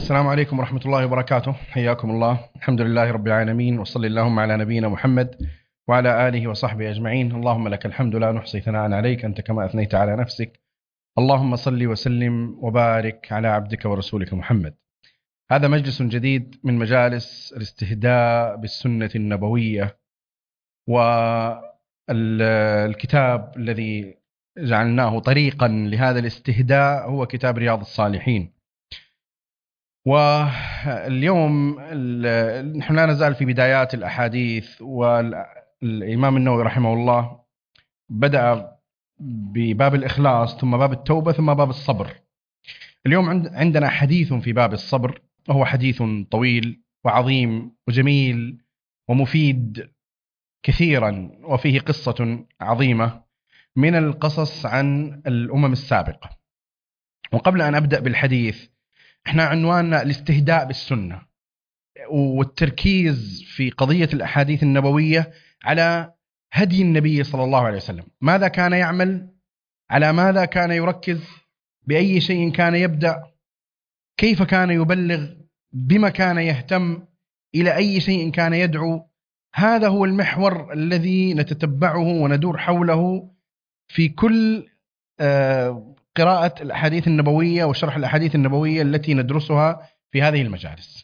السلام عليكم ورحمة الله وبركاته. حياكم الله. الحمد لله رب العالمين، وصلى اللهم على نبينا محمد وعلى آله وصحبه أجمعين. اللهم لك الحمد لا نحصي ثناء عليك، أنت كما أثنيت على نفسك. اللهم صل وسلم وبارك على عبدك ورسولك محمد. هذا مجلس جديد من مجالس الاستهداء بالسنة النبوية، والكتاب الذي جعلناه طريقا لهذا الاستهداء هو كتاب رياض الصالحين. واليوم نحن لا نزال في بدايات الأحاديث، والإمام النووي رحمه الله بدأ بباب الإخلاص، ثم باب التوبة، ثم باب الصبر. اليوم عندنا حديث في باب الصبر، وهو حديث طويل وعظيم وجميل ومفيد كثيرا، وفيه قصة عظيمة من القصص عن الأمم السابقة. وقبل أن أبدأ بالحديث، احنا عنواننا الاستهداء بالسنة، والتركيز في قضية الأحاديث النبوية على هدي النبي صلى الله عليه وسلم. ماذا كان يعمل؟ على ماذا كان يركز؟ بأي شيء كان يبدأ؟ كيف كان يبلغ؟ بما كان يهتم؟ إلى أي شيء كان يدعو؟ هذا هو المحور الذي نتتبعه وندور حوله في كل قراءة الأحاديث النبوية وشرح الأحاديث النبوية التي ندرسها في هذه المجالس.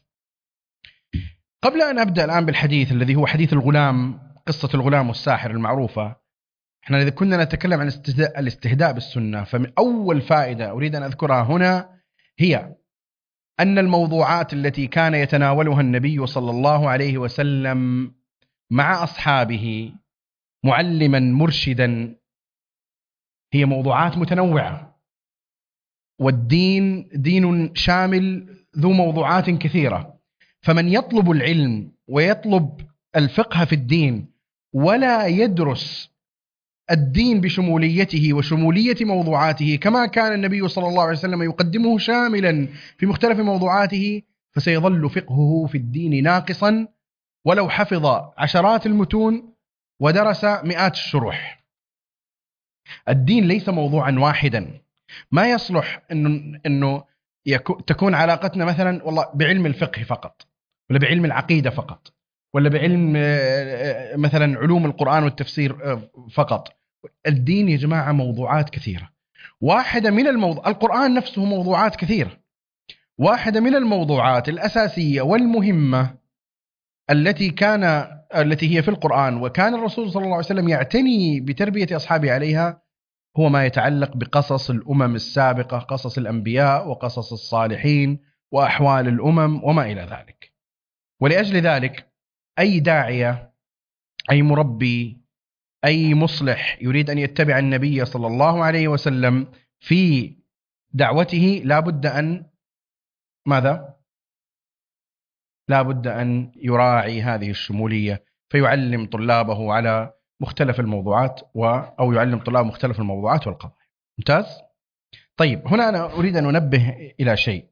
قبل أن أبدأ الآن بالحديث الذي هو حديث الغلام، قصة الغلام والساحر المعروفة، احنا إذا كنا نتكلم عن الاستهداء بالسنة، فمن أول فائدة أريد أن أذكرها هنا هي أن الموضوعات التي كان يتناولها النبي صلى الله عليه وسلم مع أصحابه معلما مرشدا هي موضوعات متنوعة، والدين دين شامل ذو موضوعات كثيرة. فمن يطلب العلم ويطلب الفقه في الدين ولا يدرس الدين بشموليته وشمولية موضوعاته كما كان النبي صلى الله عليه وسلم يقدمه شاملا في مختلف موضوعاته، فسيظل فقهه في الدين ناقصا ولو حفظ عشرات المتون ودرس مئات الشروح. الدين ليس موضوعا واحدا. ما يصلح أنه تكون علاقتنا مثلا والله بعلم الفقه فقط، ولا بعلم العقيدة فقط، ولا بعلم مثلا علوم القرآن والتفسير فقط. الدين يا جماعة موضوعات كثيرة. واحدة من القرآن نفسه موضوعات كثيرة. واحدة من الموضوعات الأساسية والمهمة التي هي في القرآن وكان الرسول صلى الله عليه وسلم يعتني بتربية أصحابه عليها هو ما يتعلق بقصص الأمم السابقة، قصص الأنبياء وقصص الصالحين وأحوال الأمم وما إلى ذلك. ولأجل ذلك أي داعية، أي مربي، أي مصلح يريد أن يتبع النبي صلى الله عليه وسلم في دعوته لابد أن ماذا؟ لابد أن يراعي هذه الشمولية، فيعلم طلابه على مختلف الموضوعات أو يعلم طلاب مختلف الموضوعات والقضايا. ممتاز؟ طيب، هنا أنا أريد أن أنبه إلى شيء.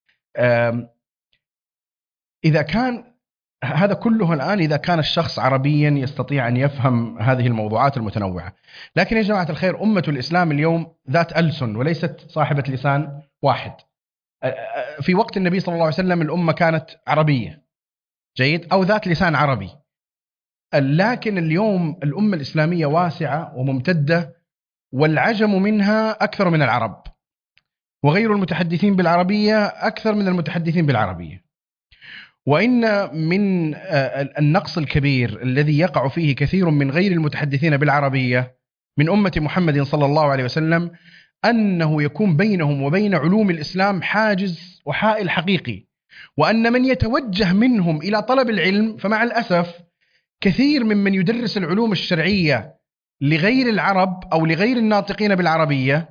إذا كان هذا كله الآن إذا كان الشخص عربيا يستطيع أن يفهم هذه الموضوعات المتنوعة، لكن يا جماعة الخير أمة الإسلام اليوم ذات ألسن وليست صاحبة لسان واحد. في وقت النبي صلى الله عليه وسلم الأمة كانت عربية جيد أو ذات لسان عربي، لكن اليوم الأمة الإسلامية واسعة وممتدة، والعجم منها أكثر من العرب، وغير المتحدثين بالعربية أكثر من المتحدثين بالعربية. وإن من النقص الكبير الذي يقع فيه كثير من غير المتحدثين بالعربية من أمة محمد صلى الله عليه وسلم أنه يكون بينهم وبين علوم الإسلام حاجز وحائل حقيقي، وأن من يتوجه منهم إلى طلب العلم فمع الأسف كثير ممن يدرس العلوم الشرعية لغير العرب أو لغير الناطقين بالعربية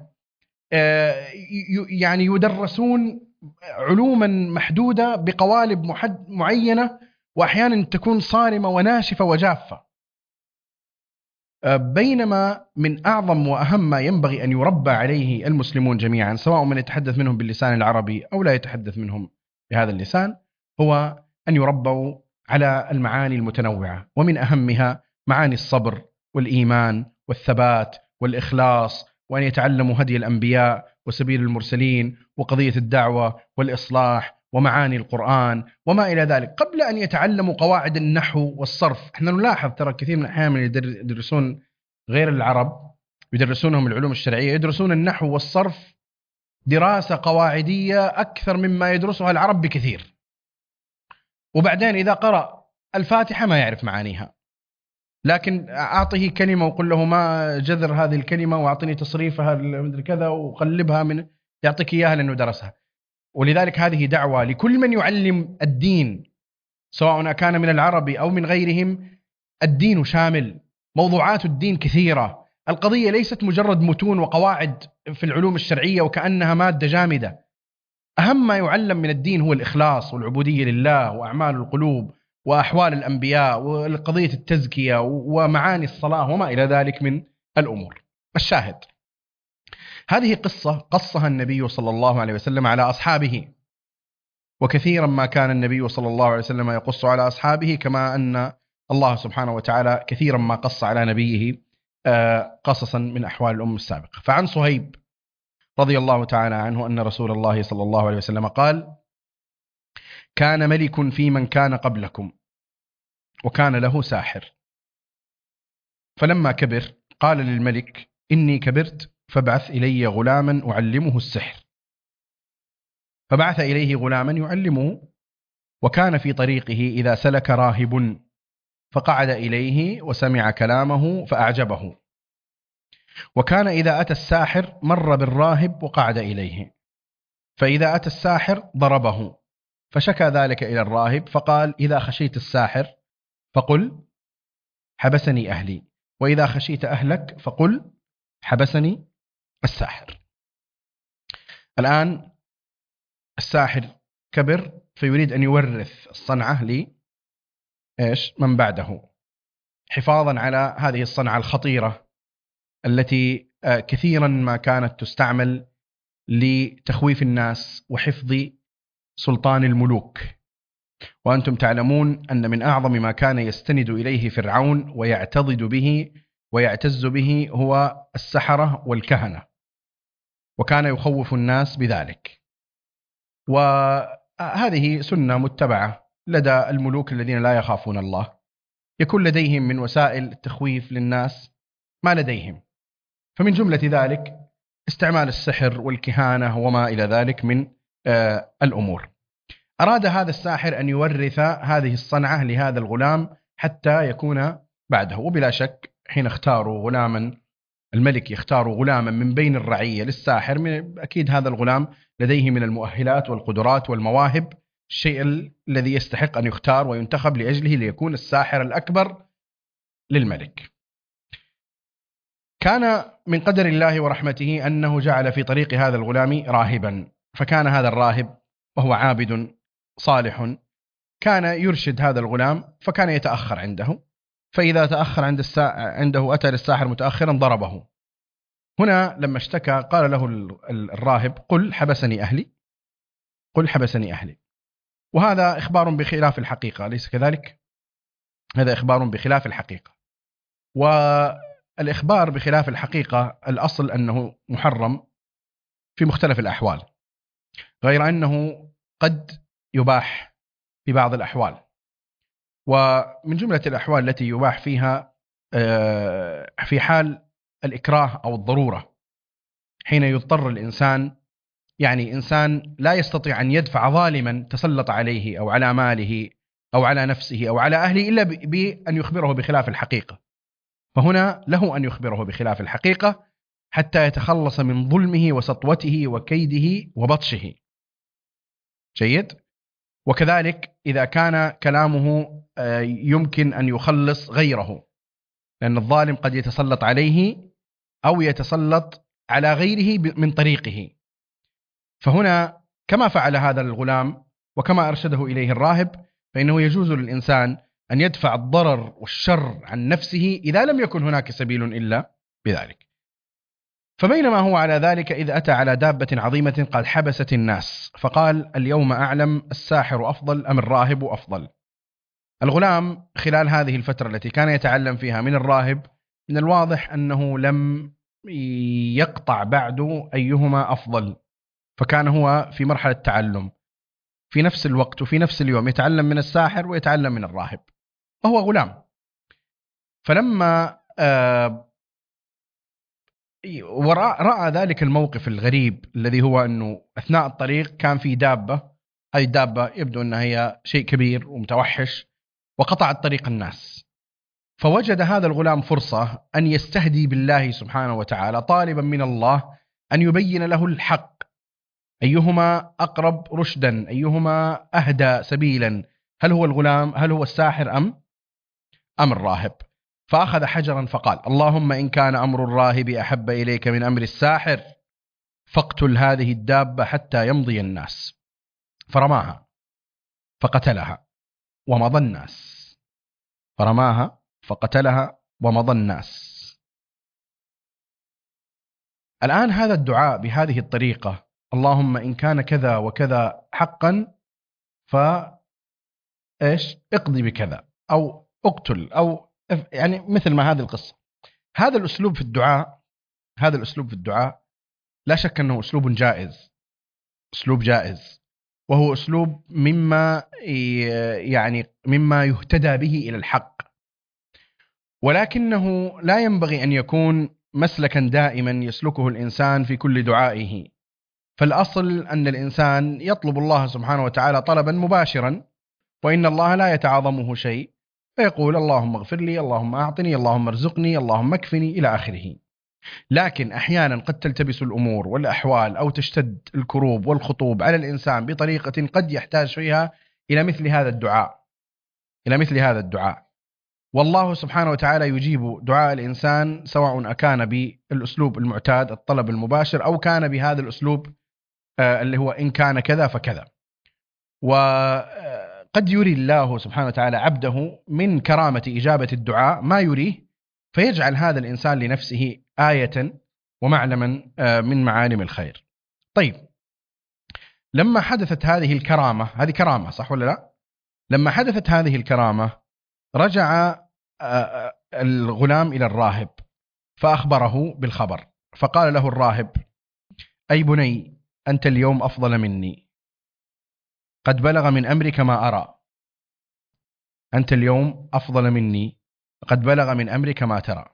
يعني يدرسون علوما محدودة بقوالب معينة، وأحيانا تكون صارمة وناشفة وجافة. بينما من أعظم وأهم ما ينبغي أن يربى عليه المسلمون جميعا، سواء من يتحدث منهم باللسان العربي أو لا يتحدث منهم بهذا اللسان، هو أن يربوا على المعاني المتنوعة، ومن أهمها معاني الصبر والإيمان والثبات والإخلاص، وأن يتعلموا هدي الأنبياء وسبيل المرسلين وقضية الدعوة والإصلاح ومعاني القرآن وما إلى ذلك قبل أن يتعلموا قواعد النحو والصرف. احنا نلاحظ ترى كثير من الأحيان يدرسون غير العرب يدرسونهم العلوم الشرعية يدرسون النحو والصرف دراسة قواعدية أكثر مما يدرسها العرب بكثير، وبعدين إذا قرأ الفاتحة ما يعرف معانيها، لكن أعطيه كلمة وقل له ما جذر هذه الكلمة وأعطني تصريفها مدري كذا وقلبها من يعطيك إياها لأنه درسها. ولذلك هذه دعوة لكل من يعلم الدين سواء كان من العرب أو من غيرهم. الدين شامل، موضوعات الدين كثيرة، القضية ليست مجرد متون وقواعد في العلوم الشرعية وكأنها مادة جامدة. أهم ما يعلم من الدين هو الإخلاص والعبودية لله وأعمال القلوب وأحوال الأنبياء وقضية التزكية ومعاني الصلاة وما إلى ذلك من الأمور. الشاهد، هذه قصة قصها النبي صلى الله عليه وسلم على أصحابه، وكثيرا ما كان النبي صلى الله عليه وسلم يقص على أصحابه، كما أن الله سبحانه وتعالى كثيرا ما قص على نبيه قصصا من أحوال الأمم السابقة. فعن صهيب رضي الله تعالى عنه أن رسول الله صلى الله عليه وسلم قال: كان ملك في من كان قبلكم وكان له ساحر، فلما كبر قال للملك: إني كبرت فابعث إلي غلاما أعلمه السحر. فبعث إليه غلاما يعلمه، وكان في طريقه إذا سلك راهب فقعد إليه وسمع كلامه فأعجبه، وكان إذا أتى الساحر مر بالراهب وقعد إليه، فإذا أتى الساحر ضربه، فشكى ذلك إلى الراهب فقال: إذا خشيت الساحر فقل حبسني أهلي، وإذا خشيت أهلك فقل حبسني الساحر. الآن الساحر كبر فيريد أن يورث الصنعة من بعده، حفاظا على هذه الصنعة الخطيرة التي كثيرا ما كانت تستعمل لتخويف الناس وحفظ سلطان الملوك. وأنتم تعلمون أن من أعظم ما كان يستند إليه فرعون ويعتضد به ويعتز به هو السحرة والكهنة، وكان يخوف الناس بذلك. وهذه سنة متبعة لدى الملوك الذين لا يخافون الله، يكون لديهم من وسائل التخويف للناس ما لديهم، فمن جملة ذلك استعمال السحر والكهانة وما إلى ذلك من الأمور. أراد هذا الساحر أن يورث هذه الصنعة لهذا الغلام حتى يكون بعده، وبلا شك حين اختاروا غلاما، الملك يختار غلاما من بين الرعية للساحر، أكيد هذا الغلام لديه من المؤهلات والقدرات والمواهب الشيء الذي يستحق أن يختار وينتخب لأجله ليكون الساحر الأكبر للملك. كان من قدر الله ورحمته أنه جعل في طريق هذا الغلام راهبا، فكان هذا الراهب وهو عابد صالح كان يرشد هذا الغلام، فكان يتأخر عنده، فإذا تأخر عنده أتى للساحر متأخرا ضربه. هنا لما اشتكى قال له الراهب: قل حبسني أهلي، قل حبسني أهلي. وهذا إخبار بخلاف الحقيقة، أليس كذلك؟ هذا إخبار بخلاف الحقيقة، والإخبار بخلاف الحقيقة الأصل أنه محرم في مختلف الأحوال، غير أنه قد يباح في بعض الأحوال. ومن جملة الأحوال التي يباح فيها في حال الإكراه أو الضرورة، حين يضطر الإنسان، يعني إنسان لا يستطيع أن يدفع ظالما تسلط عليه أو على ماله أو على نفسه أو على أهله إلا بأن يخبره بخلاف الحقيقة، فهنا له أن يخبره بخلاف الحقيقة حتى يتخلص من ظلمه وسطوته وكيده وبطشه. جيد. وكذلك إذا كان كلامه يمكن أن يخلص غيره، لأن الظالم قد يتسلط عليه أو يتسلط على غيره من طريقه، فهنا كما فعل هذا الغلام وكما أرشده إليه الراهب، فإنه يجوز للإنسان أن يدفع الضرر والشر عن نفسه إذا لم يكن هناك سبيل إلا بذلك. فبينما هو على ذلك إذ أتى على دابة عظيمة قد حبست الناس، فقال: اليوم أعلم الساحر أفضل أم الراهب أفضل؟ الغلام خلال هذه الفترة التي كان يتعلم فيها من الراهب من الواضح أنه لم يقطع بعد أيهما أفضل، فكان هو في مرحلة تعلم، في نفس الوقت وفي نفس اليوم يتعلم من الساحر ويتعلم من الراهب، وهو غلام. فلما رأى ذلك الموقف الغريب الذي هو أنه أثناء الطريق كان في دابة، هذه الدابة يبدو أنها هي شيء كبير ومتوحش وقطعت طريق الناس، فوجد هذا الغلام فرصة أن يستهدي بالله سبحانه وتعالى طالبا من الله أن يبين له الحق، أيهما أقرب رشدا، أيهما أهدى سبيلا، هل هو الغلام، هل هو الساحر أم الراهب؟ فأخذ حجرا فقال: اللهم إن كان أمر الراهب أحب إليك من أمر الساحر فاقتل هذه الدابة حتى يمضي الناس. فرماها فقتلها ومضى الناس، فرماها فقتلها ومضى الناس. الآن هذا الدعاء بهذه الطريقة: اللهم إن كان كذا وكذا حقا فإيش اقضي بكذا أو اقتل، أو يعني مثل ما هذه القصة. هذا الأسلوب في الدعاء لا شك أنه أسلوب جائز، وهو أسلوب مما يهتدى به إلى الحق، ولكنه لا ينبغي أن يكون مسلكا دائما يسلكه الإنسان في كل دعائه. فالأصل أن الإنسان يطلب الله سبحانه وتعالى طلبا مباشرا، وإن الله لا يتعاظمه شيء، فيقول: اللهم اغفر لي، اللهم أعطني، اللهم ارزقني، اللهم اكفني، إلى آخره. لكن أحيانا قد تلتبس الأمور والأحوال أو تشتد الكروب والخطوب على الإنسان بطريقة قد يحتاج فيها إلى مثل هذا الدعاء، والله سبحانه وتعالى يجيب دعاء الإنسان سواء أكان بالأسلوب المعتاد الطلب المباشر أو كان بهذا الأسلوب اللي هو إن كان كذا فكذا. وقد يري الله سبحانه وتعالى عبده من كرامة إجابة الدعاء ما يريه، فيجعل هذا الإنسان لنفسه آية ومعلما من معالم الخير. طيب، لما حدثت هذه الكرامة، هذه كرامة صح ولا لا؟ لما حدثت هذه الكرامة رجع الغلام إلى الراهب فأخبره بالخبر، فقال له الراهب: أي بني، أنت اليوم أفضل مني، قد بلغ من أمرك ما أرى. أنت اليوم أفضل مني، قد بلغ من أمرك ما ترى.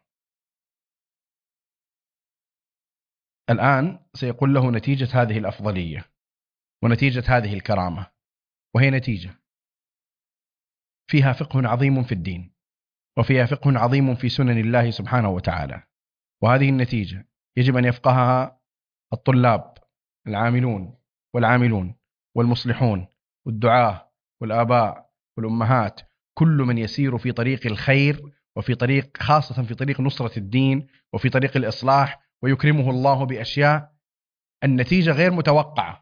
الآن سيقول له نتيجة هذه الأفضلية ونتيجة هذه الكرامة، وهي نتيجة فيها فقه عظيم في الدين، وفيها فقه عظيم في سنن الله سبحانه وتعالى. وهذه النتيجة يجب أن يفقهها الطلاب العاملون والعاملون والمصلحون والدعاة والآباء والأمهات، كل من يسير في طريق الخير وفي طريق، خاصة في طريق نصرة الدين وفي طريق الإصلاح، ويكرمه الله بأشياء النتيجة غير متوقعة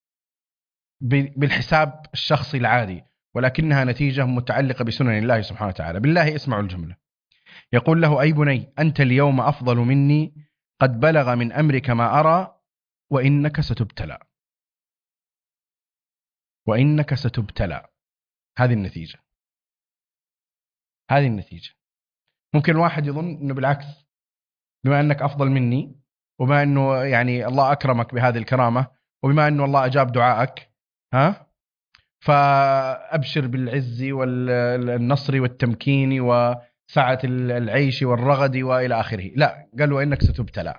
بالحساب الشخصي العادي، ولكنها نتيجة متعلقة بسنن الله سبحانه وتعالى. بالله اسمعوا الجملة. يقول له: أي بني، أنت اليوم أفضل مني، قد بلغ من أمرك ما أرى، وإنك ستبتلى. وإنك ستبتلى. هذه النتيجة. ممكن الواحد يظن أنه بالعكس، بما أنك أفضل مني، وبما أنه يعني الله أكرمك بهذه الكرامة، وبما أنه الله أجاب دعائك، فأبشر بالعز والنصر والتمكين وسعة العيش والرغد وإلى آخره. لا، قال: وإنك ستبتلى.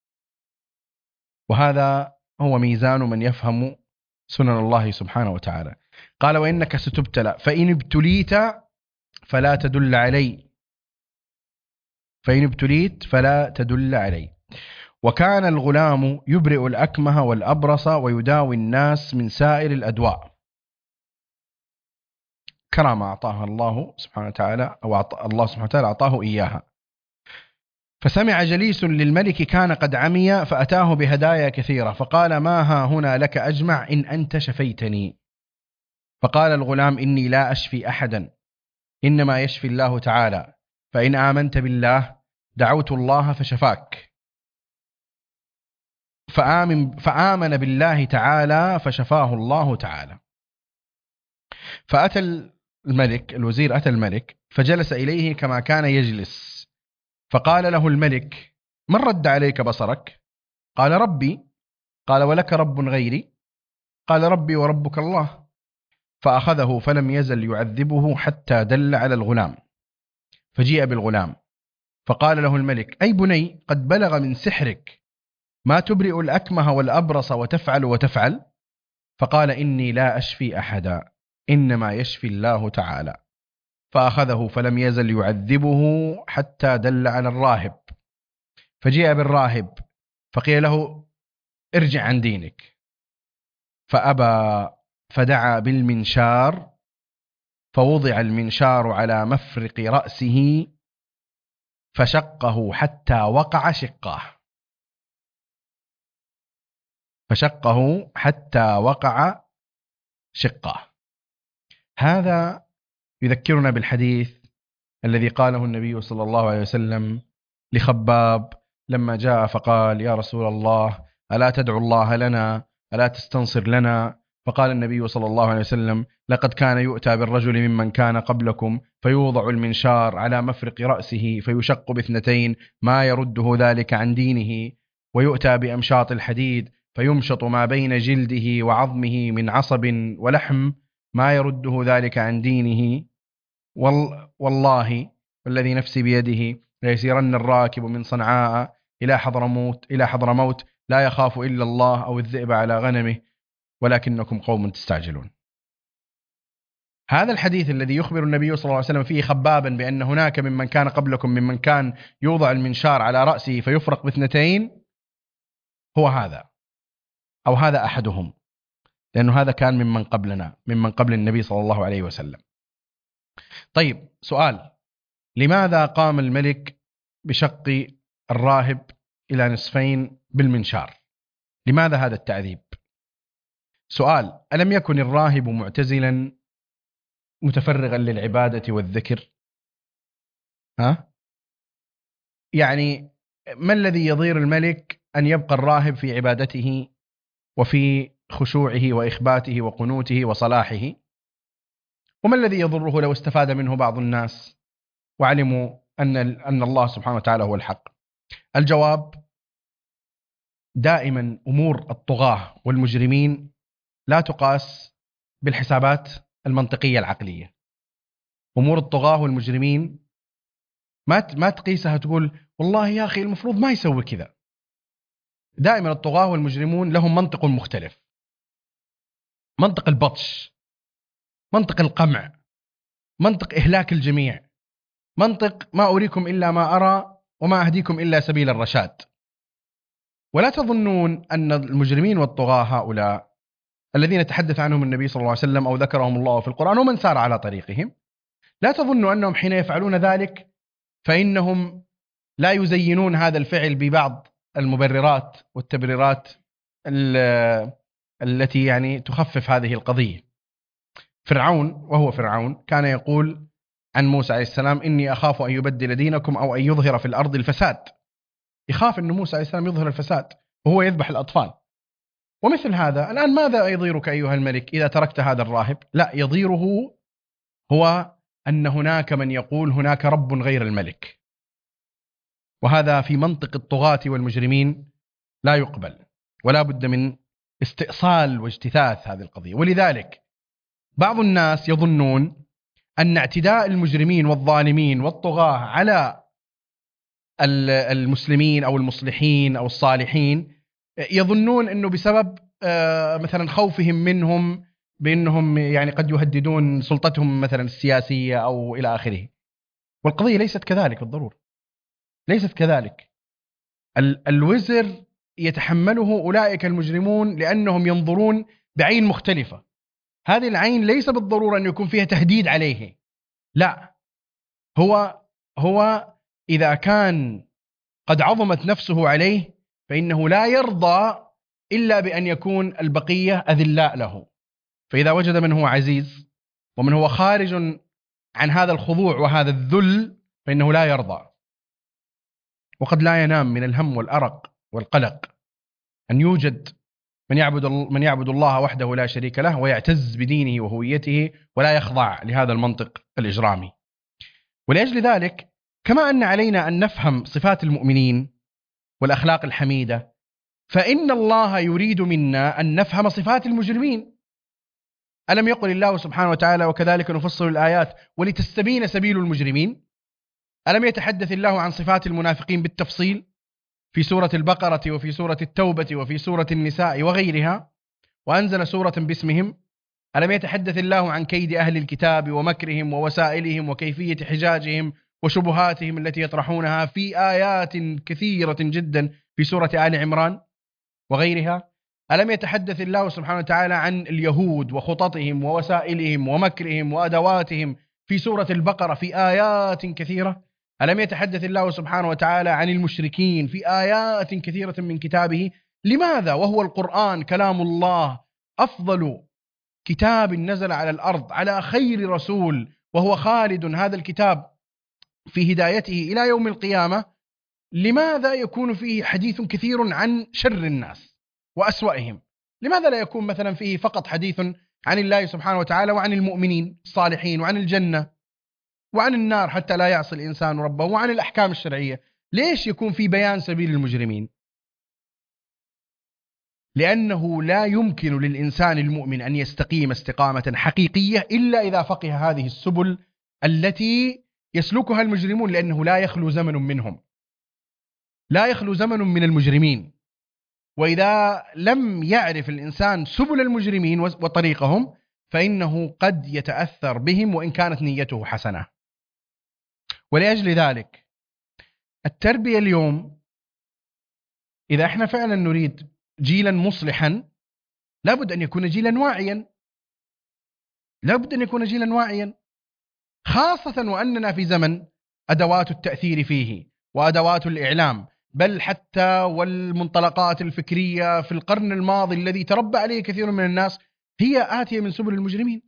وهذا هو ميزان من يفهم سنن الله سبحانه وتعالى. قال: وإنك ستبتلى، فإن ابتليت فلا تدل علي. فإن ابتليت فلا تدل علي. وكان الغلام يبرئ الأكمه والأبرص ويداوي الناس من سائر الأدواء. كرامة أعطاها الله سبحانه وتعالى، أو الله سبحانه وتعالى أعطاه إياها. فسمع جليس للملك كان قد عمي، فأتاه بهدايا كثيرة، فقال: ما ها هنا لك أجمع إن أنت شفيتني. فقال الغلام: إني لا أشفي أحدا، إنما يشفي الله تعالى، فإن آمنت بالله دعوت الله فشفاك. فآمن بالله تعالى فشفاه الله تعالى. فأتى الملك، الوزير أتى الملك فجلس إليه كما كان يجلس، فقال له الملك: من رد عليك بصرك؟ قال: ربي. قال: ولك رب غيري؟ قال: ربي وربك الله. فأخذه فلم يزل يعذبه حتى دل على الغلام، فجيء بالغلام فقال له الملك: أي بني، قد بلغ من سحرك ما تبرئ الأكمه والأبرص وتفعل وتفعل. فقال: إني لا أشفي أحدا، إنما يشفي الله تعالى. فأخذه فلم يزل يعذبه حتى دل على الراهب، فجيء بالراهب فقيل له: ارجع عن دينك، فأبى، فدعا بالمنشار، فوضع المنشار على مفرق رأسه فشقه حتى وقع شقاه، فشقه حتى وقع شقاه. هذا يذكرنا بالحديث الذي قاله النبي صلى الله عليه وسلم لخباب لما جاء فقال: يا رسول الله، ألا تدعو الله لنا، ألا تستنصر لنا؟ فقال النبي صلى الله عليه وسلم: لقد كان يؤتى بالرجل ممن كان قبلكم فيوضع المنشار على مفرق رأسه فيشق باثنتين ما يرده ذلك عن دينه، ويؤتى بأمشاط الحديد فيمشط ما بين جلده وعظمه من عصب ولحم ما يرده ذلك عن دينه. والله والذي نفسي بيده ليسيرن الراكب من صنعاء إلى حضرموت لا يخاف إلا الله أو الذئب على غنمه ولكنكم قوم تستعجلون. هذا الحديث الذي يخبر النبي صلى الله عليه وسلم فيه خبابا بأن هناك ممن كان قبلكم ممن كان يوضع المنشار على رأسه فيفرق باثنتين، هو هذا، أو هذا أحدهم، لأنه هذا كان ممن قبلنا، ممن قبل النبي صلى الله عليه وسلم. طيب، سؤال: لماذا قام الملك بشق الراهب إلى نصفين بالمنشار؟ لماذا هذا التعذيب؟ سؤال: ألم يكن الراهب معتزلا متفرغا للعبادة والذكر؟ يعني ما الذي يضير الملك أن يبقى الراهب في عبادته وفي خشوعه وإخباته وقنوته وصلاحه؟ وما الذي يضره لو استفاد منه بعض الناس وعلموا أن الله سبحانه وتعالى هو الحق؟ الجواب: دائما أمور الطغاة والمجرمين لا تقاس بالحسابات المنطقية العقلية. أمور الطغاة والمجرمين ما تقيسها تقول والله يا أخي المفروض ما يسوي كذا. دائما الطغاة والمجرمون لهم منطق مختلف: منطق البطش، منطق القمع، منطق إهلاك الجميع، منطق ما أريكم إلا ما أرى وما أهديكم إلا سبيل الرشاد. ولا تظنون أن المجرمين والطغاة هؤلاء الذين تحدث عنهم النبي صلى الله عليه وسلم أو ذكرهم الله في القرآن ومن سار على طريقهم، لا تظنوا أنهم حين يفعلون ذلك فإنهم لا يزينون هذا الفعل ببعض المبررات والتبريرات التي يعني تخفف هذه القضية. فرعون وهو فرعون كان يقول عن موسى عليه السلام: إني أخاف أن يبدل دينكم أو أن يظهر في الأرض الفساد. يخاف أن موسى عليه السلام يظهر الفساد وهو يذبح الأطفال. ومثل هذا الآن ماذا يضيرك أيها الملك إذا تركت هذا الراهب؟ لا، يضيره هو أن هناك من يقول هناك رب غير الملك، وهذا في منطق الطغاة والمجرمين لا يقبل، ولا بد من استئصال واجتثاث هذه القضية. ولذلك بعض الناس يظنون أن اعتداء المجرمين والظالمين والطغاة على المسلمين أو المصلحين أو الصالحين، يظنون أنه بسبب مثلا خوفهم منهم بأنهم يعني قد يهددون سلطتهم مثلا السياسية أو إلى آخره. والقضية ليست كذلك بالضرورة، ليست كذلك. الوزر يتحمله أولئك المجرمون لأنهم ينظرون بعين مختلفة. هذه العين ليس بالضرورة أن يكون فيها تهديد عليه، لا، هو إذا كان قد عظمت نفسه عليه فإنه لا يرضى إلا بأن يكون البقية أذلاء له. فإذا وجد من هو عزيز ومن هو خارج عن هذا الخضوع وهذا الذل فإنه لا يرضى، وقد لا ينام من الهم والأرق والقلق أن يوجد من يعبد الله وحده لا شريك له ويعتز بدينه وهويته ولا يخضع لهذا المنطق الإجرامي. ولأجل ذلك كما أن علينا أن نفهم صفات المؤمنين والأخلاق الحميدة، فإن الله يريد منا أن نفهم صفات المجرمين. ألم يقل الله سبحانه وتعالى وكذلك نفصل الآيات ولتستبين سبيل المجرمين؟ ألم يتحدث الله عن صفات المنافقين بالتفصيل في سورة البقرة وفي سورة التوبة وفي سورة النساء وغيرها، وأنزل سورة باسمهم؟ ألم يتحدث الله عن كيد أهل الكتاب ومكرهم ووسائلهم وكيفية حجاجهم وشبهاتهم التي يطرحونها في آيات كثيرة جدا في سورة آل عمران وغيرها؟ ألم يتحدث الله سبحانه وتعالى عن اليهود وخططهم ووسائلهم ومكرهم وأدواتهم في سورة البقرة في آيات كثيرة؟ ألم يتحدث الله سبحانه وتعالى عن المشركين في آيات كثيرة من كتابه؟ لماذا وهو القرآن كلام الله أفضل كتاب نزل على الأرض على خير رسول، وهو خالد هذا الكتاب في هدايته إلى يوم القيامة، لماذا يكون فيه حديث كثير عن شر الناس وأسوأهم؟ لماذا لا يكون مثلا فيه فقط حديث عن الله سبحانه وتعالى وعن المؤمنين الصالحين وعن الجنة وعن النار حتى لا يعصي الإنسان ربه وعن الأحكام الشرعية؟ ليش يكون في بيان سبيل المجرمين؟ لأنه لا يمكن للإنسان المؤمن أن يستقيم استقامة حقيقية إلا إذا فقه هذه السبل التي يسلكها المجرمون، لأنه لا يخلو زمن منهم، لا يخلو زمن من المجرمين. وإذا لم يعرف الإنسان سبل المجرمين وطريقهم فإنه قد يتأثر بهم وإن كانت نيته حسنة. ولأجل ذلك التربية اليوم، إذا احنا فعلا نريد جيلا مصلحا، لابد أن يكون جيلا واعيا، لابد أن يكون جيلا واعيا، خاصة وأننا في زمن أدوات التأثير فيه وأدوات الإعلام، بل حتى والمنطلقات الفكرية في القرن الماضي الذي تربى عليه كثير من الناس هي آتية من سبل المجرمين.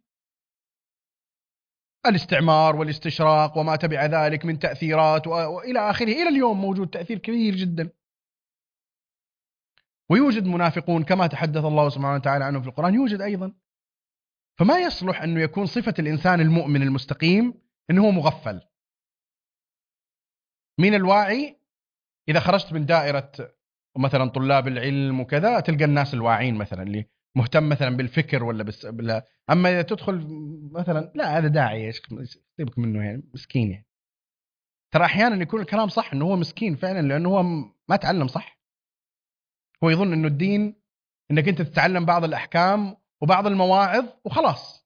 الاستعمار والاستشراق وما تبع ذلك من تأثيرات وإلى آخره، إلى اليوم موجود تأثير كبير جدا، ويوجد منافقون كما تحدث الله سبحانه وتعالى عنه في القرآن، يوجد أيضا. فما يصلح أنه يكون صفة الإنسان المؤمن المستقيم أنه هو مغفل. من الواعي إذا خرجت من دائرة مثلا طلاب العلم وكذا تلقى الناس الواعين مثلا اللي مهتم مثلا بالفكر ولا أما إذا تدخل مثلا لا هذا داعي سيبك منه يعني مسكين يعني. ترى أحيانا يكون الكلام صح أنه هو مسكين فعلا لأنه هو ما تعلم صح، هو يظن أنه الدين أنك أنت تتعلم بعض الأحكام وبعض المواعظ وخلاص،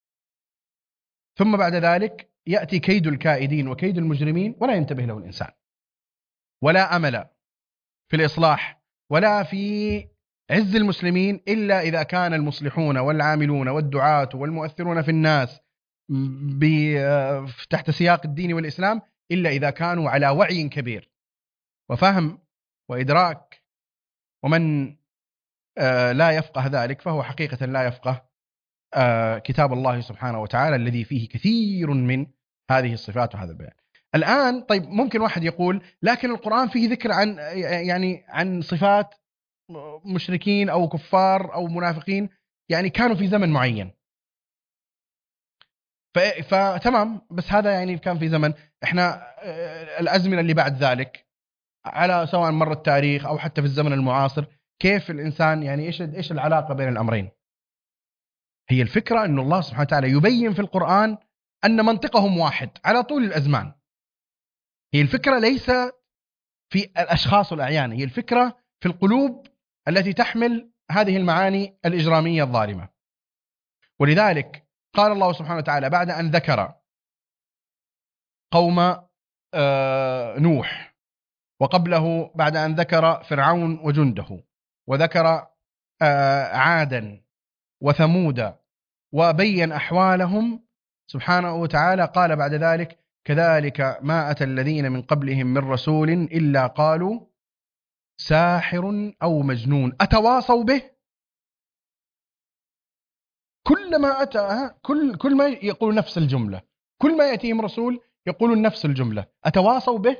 ثم بعد ذلك يأتي كيد الكائدين وكيد المجرمين ولا ينتبه له الإنسان، ولا أمل في الإصلاح ولا في عز المسلمين إلا إذا كان المصلحون والعاملون والدعاة والمؤثرون في الناس تحت سياق الدين والإسلام، إلا إذا كانوا على وعي كبير وفهم وإدراك. ومن لا يفقه ذلك فهو حقيقة لا يفقه كتاب الله سبحانه وتعالى الذي فيه كثير من هذه الصفات وهذا البيان. الآن طيب ممكن واحد يقول لكن القرآن فيه ذكر عن يعني عن صفات مشركين أو كفار أو منافقين يعني كانوا في زمن معين، فتمام، بس هذا يعني كان في زمن. احنا الأزمنة اللي بعد ذلك على سواء مر التاريخ أو حتى في الزمن المعاصر، كيف الإنسان يعني إيش العلاقة بين الأمرين؟ هي الفكرة أن الله سبحانه وتعالى يبين في القرآن أن منطقهم واحد على طول الأزمان. هي الفكرة ليس في الأشخاص والأعيان، هي الفكرة في القلوب التي تحمل هذه المعاني الإجرامية الظالمة. ولذلك قال الله سبحانه وتعالى بعد أن ذكر قوم نوح، وقبله بعد أن ذكر فرعون وجنده، وذكر عادا وثمود وبين أحوالهم سبحانه وتعالى، قال بعد ذلك كذلك ما أتى الذين من قبلهم من رسول إلا قالوا ساحر أو مجنون أتواصوا به. كلما أتى كل ما يقول نفس الجملة، كل ما يأتيهم رسول يقولون نفس الجملة أتواصوا به.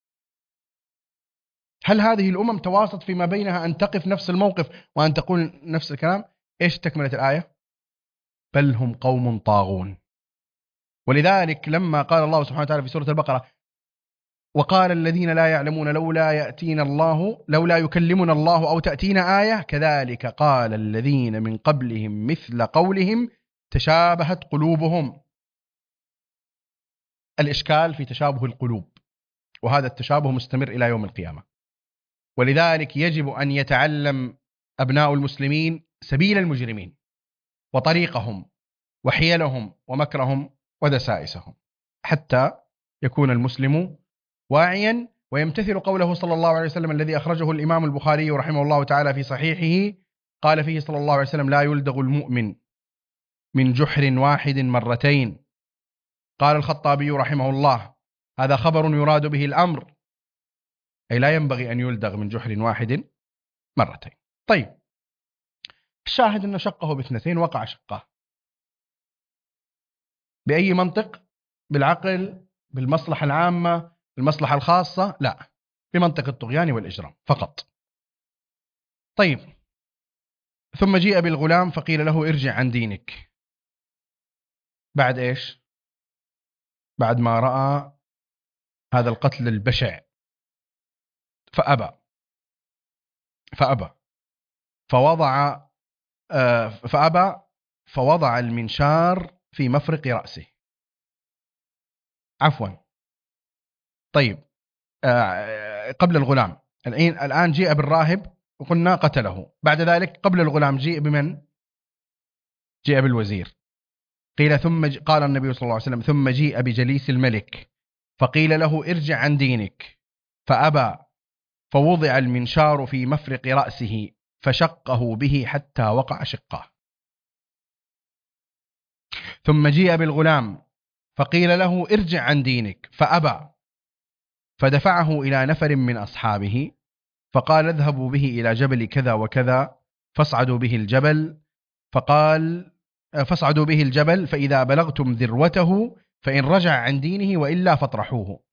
هل هذه الأمم تواصت فيما بينها أن تقف نفس الموقف وأن تقول نفس الكلام؟ إيش تكملة الآية؟ بل هم قوم طاغون. ولذلك لما قال الله سبحانه وتعالى في سورة البقرة وقال الذين لا يعلمون لولا يكلمنا الله أو تأتينا آية كذلك قال الذين من قبلهم مثل قولهم تشابهت قلوبهم. الإشكال في تشابه القلوب، وهذا التشابه مستمر إلى يوم القيامة. ولذلك يجب أن يتعلم أبناء المسلمين سبيل المجرمين وطريقهم وحيلهم ومكرهم ودسائسهم، حتى يكون المسلم واعيا ويمتثل قوله صلى الله عليه وسلم الذي أخرجه الإمام البخاري رحمه الله تعالى في صحيحه، قال فيه صلى الله عليه وسلم: لا يلدغ المؤمن من جحر واحد مرتين. قال الخطابي رحمه الله: هذا خبر يراد به الأمر، أي لا ينبغي أن يلدغ من جحر واحد مرتين. طيب، الشاهد أنه شقه باثنتين وقع شقه. بأي منطق؟ بالعقل؟ بالمصلحة العامة؟ بالمصلحة الخاصة؟ لا، بمنطق الطغيان والإجرام فقط. طيب، ثم جيء بالغلام فقيل له: ارجع عن دينك. بعد إيش؟ بعد ما رأى هذا القتل البشع فأبى فوضع المنشار في مفرق رأسه. عفوا، طيب، قبل الغلام الآن جيء بالراهب وقلنا قتله. بعد ذلك قبل الغلام جيء بمن؟ جيء بالوزير. قيل قال النبي صلى الله عليه وسلم: ثم جيء بجليس الملك فقيل له: ارجع عن دينك. فأبى فوضع المنشار في مفرق رأسه فشقه به حتى وقع شقه. ثم جيء بالغلام فقيل له: ارجع عن دينك. فأبى فدفعه إلى نفر من أصحابه فقال: اذهبوا به إلى جبل كذا وكذا فاصعدوا به الجبل فإذا بلغتم ذروته فإن رجع عن دينه وإلا فاطرحوه.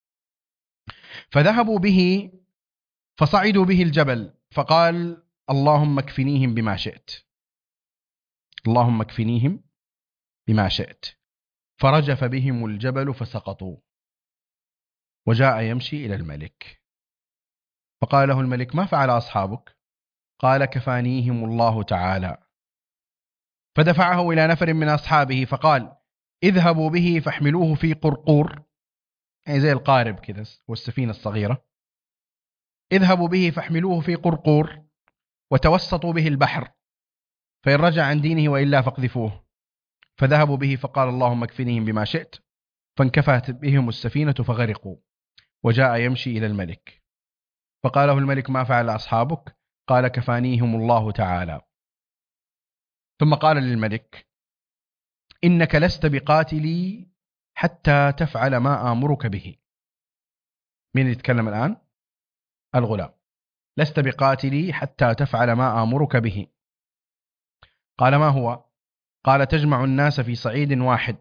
فذهبوا به فصعدوا به الجبل فقال: اللهم اكفنيهم بما شئت، اللهم اكفنيهم بما شئت. فرجف بهم الجبل فسقطوا، وجاء يمشي إلى الملك فقال له الملك: ما فعل أصحابك؟ قال: كفانيهم الله تعالى. فدفعه إلى نفر من أصحابه فقال: اذهبوا به فاحملوه في قرقور، يعني زي القارب كذا والسفينة الصغيرة. اذهبوا به فاحملوه في قرقور وتوسطوا به البحر فإن رجع عن دينه وإلا فاقذفوه. فذهبوا به فقال: اللهم اكفنيهم بما شئت. فانكفت بهم السفينة فغرقوا، وجاء يمشي إلى الملك فقال له الملك: ما فعل أصحابك؟ قال: كفانيهم الله تعالى. ثم قال للملك: إنك لست بقاتلي حتى تفعل ما آمرك به. مين يتكلم الآن؟ الغلام. لست بقاتلي حتى تفعل ما آمرك به. قال: ما هو؟ قال: تجمع الناس في صعيد واحد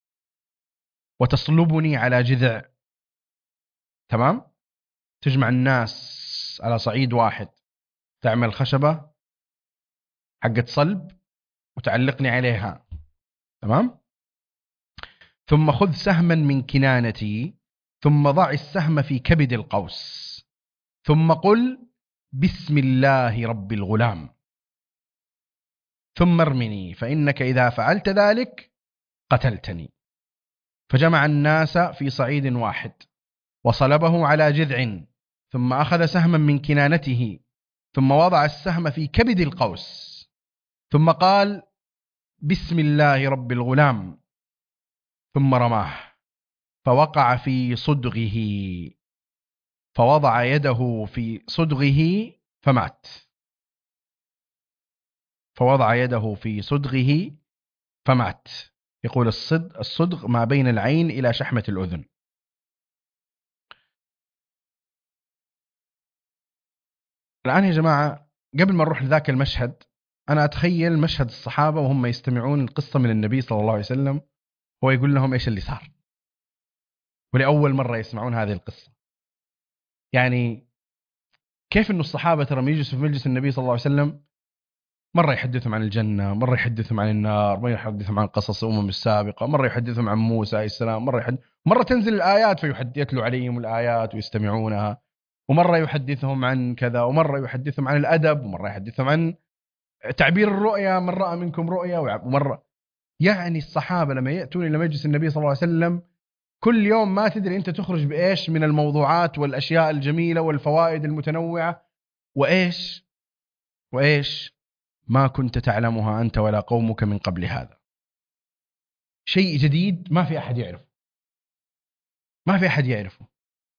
وتصلبني على جذع. تمام؟ تجمع الناس على صعيد واحد، تعمل خشبة حقت صلب وتعلقني عليها. تمام؟ ثم خذ سهما من كنانتي ثم ضع السهم في كبد القوس ثم قل: بسم الله رب الغلام، ثم ارمني فإنك إذا فعلت ذلك قتلتني. فجمع الناس في صعيد واحد وصلبه على جذع، ثم أخذ سهما من كنانته ثم وضع السهم في كبد القوس ثم قال: بسم الله رب الغلام، ثم رماه فوقع في صدغه، فوضع يده في صدغه فمات. فوضع يده في صدغه فمات. يقول الصدغ ما بين العين إلى شحمة الأذن. الآن يا جماعة، قبل ما نروح لذاك المشهد، أنا أتخيل مشهد الصحابة وهم يستمعون القصة من النبي صلى الله عليه وسلم، هو يقول لهم إيش اللي صار، ولأول مرة يسمعون هذه القصة. يعني كيف أن الصحابة ترى يجلسوا في مجلس النبي صلى الله عليه وسلم، مرة يحدثهم عن الجنة، مرة يحدثهم عن النار، مرة يحدثهم عن قصص الأمم السابقة، مرة يحدثهم عن موسى عليه السلام، مرة تنزل الآيات يتلو عليهم الآيات ويستمعونها، ومرة يحدثهم عن كذا، ومرة يحدثهم عن الأدب، ومرة يحدثهم عن تعبير الرؤيا، من رأى منكم رؤيا، ومرة يعني الصحابة لما يأتون إلى مجلس النبي صلى الله عليه وسلم كل يوم ما تدري أنت تخرج بإيش من الموضوعات والأشياء الجميلة والفوائد المتنوعة، وإيش ما كنت تعلمها أنت ولا قومك من قبل هذا. شيء جديد ما في أحد يعرفه، ما في أحد يعرفه.